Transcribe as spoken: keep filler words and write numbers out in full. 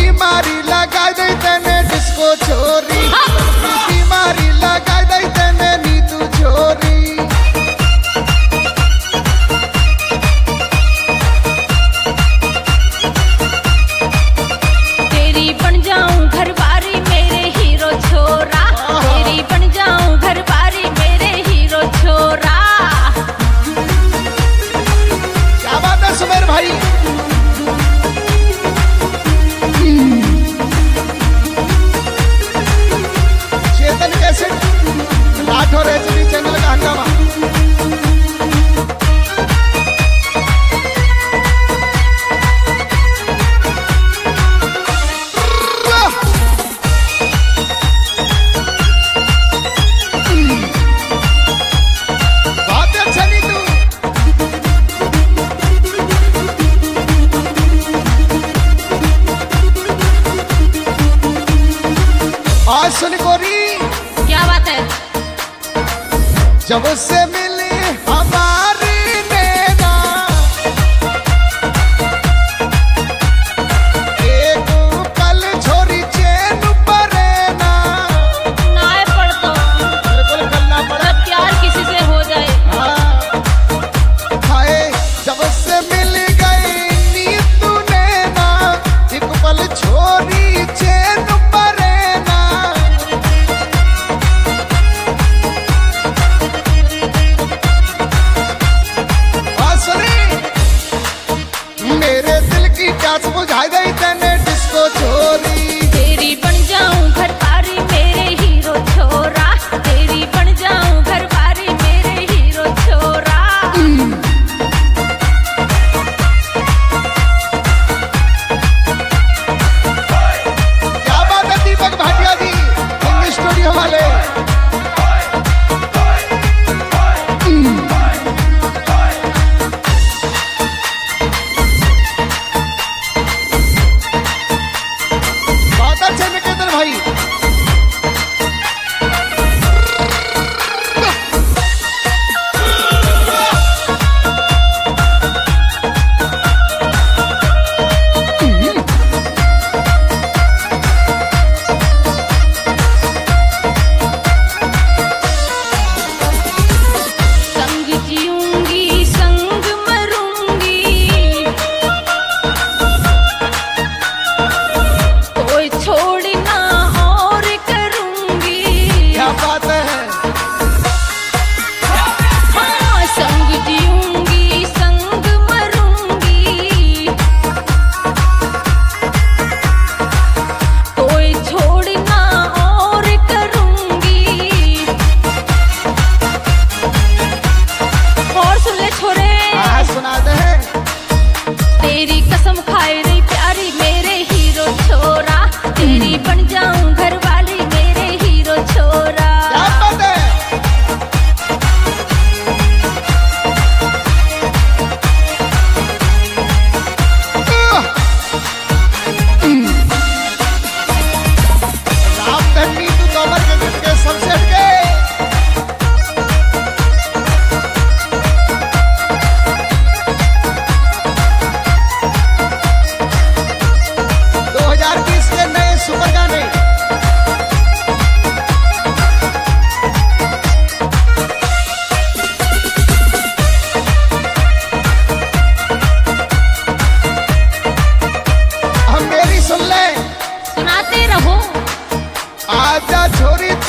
बीमारी लगा दे तने डिस्को छोरी, बीमारी लगा दे तने नीतू छोरी। तेरी बन जाऊं घरवारी मेरे हीरो छोरा, तेरी बन जाऊं घरवारी मेरे हीरो छोरा। क्या बात है सुमेर भाई। चेतन कैसे राठौर एचडी चैनल का हंगामा। बहुत अच्छा नीतू। आज सुन गोरी, क्या बात है? जब उससे मिली हमारी नैना, एक पल छोरी चैन परेना। नाय पड़तो बिल्कुल करना पड़ा। जब प्यार किसी से हो जाए। हाय जब उससे मिल गई नीतू नैना, एक पल छोरी चैन परेना। मेरे दिल की प्यास बुझा गई तने डिस्को छोरी। तेरी बन जाऊं घरवारी मेरे हीरो छोरा, तेरी बन जाऊं घरवारी मेरे हीरो छोरा। क्या बात है दीपक भाटिया जी, इंग स्टूडियो वाले। बहुत अच्छे निकेतन भाई। संग जीऊंगी संग मरूंगी, कोई छोड़ना और करूंगी। क्या बात है। हाँ, संग जीऊंगी संग मरूंगी, कोई छोड़ना और करूंगी। और सुन ले छोरे, हाँ सुनाते हैं। तेरी कसम खाए रे प्यारी मेरे हीरो छोरा, तेरी बन जाऊं घरवाली मेरे हीरो छोरा। क्या बात है। रामधन नीतू तोमर के झटके सबसे हटके। दो हज़ार बीस के नए सुपर गाने। हम मेरी सुन ले। सुनाते रहो। आजा छोरी